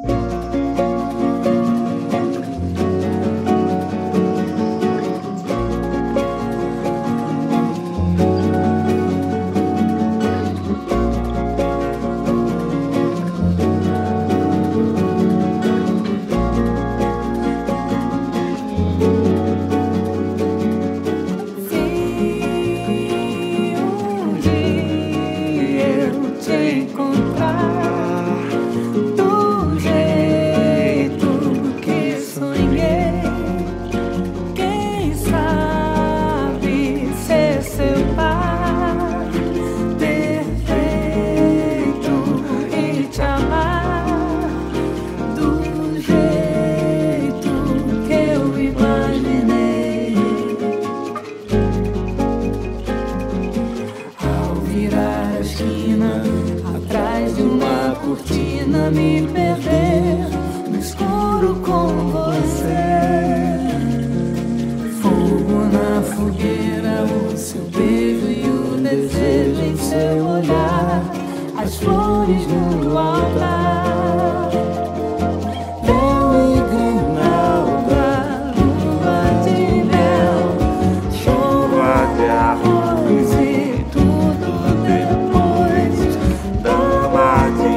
Me perder no escuro com você. Fogo na fogueira, o seu beijo e o desejo em seu olhar, as flores no altar. Véu e grinalda, lua de mel, chuva de arroz e tudo depois. Dama de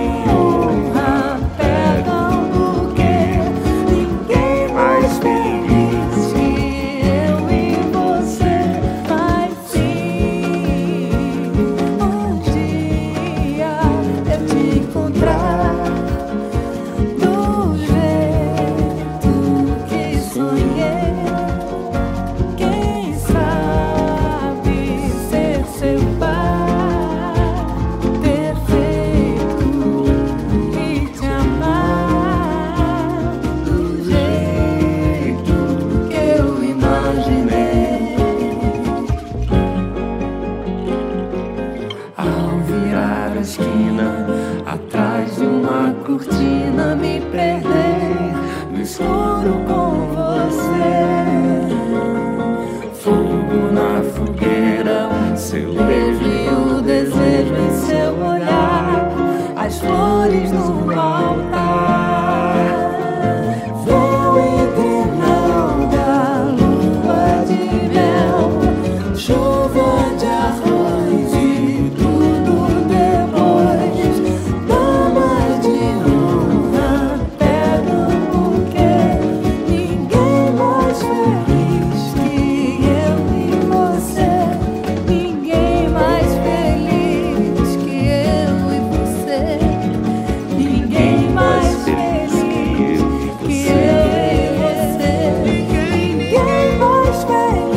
atrás de uma cortina, me perder no escuro com você. Fogo na fogueira, o seu beijo e o desejo em seu olhar, as flores no altar. Véu e grinalda, lua de mel, chuva de arroz e tudo depois. Damas de honra pegam o buquê, ninguém mais feliz que eu e você. Ninguém mais feliz que eu e você. Ninguém mais feliz que eu e você. Ninguém mais feliz.